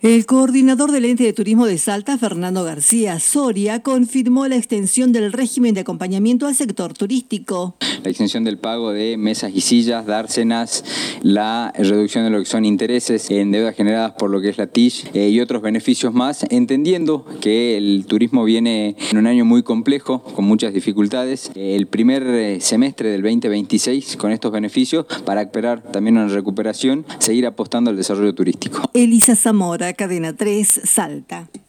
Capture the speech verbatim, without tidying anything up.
El coordinador del ente de turismo de Salta, Fernando García Soria, confirmó la extensión del régimen de acompañamiento al sector turístico. La extensión del pago de mesas y sillas, dársenas, la reducción de lo que son intereses en deudas generadas por lo que es la T I S eh, y otros beneficios más, entendiendo que el turismo viene en un año muy complejo, con muchas dificultades. El primer semestre del veinte veintiséis, con estos beneficios, para esperar también una recuperación, seguir apostando al desarrollo turístico. Elisa Zamora, Cadena tres, Salta.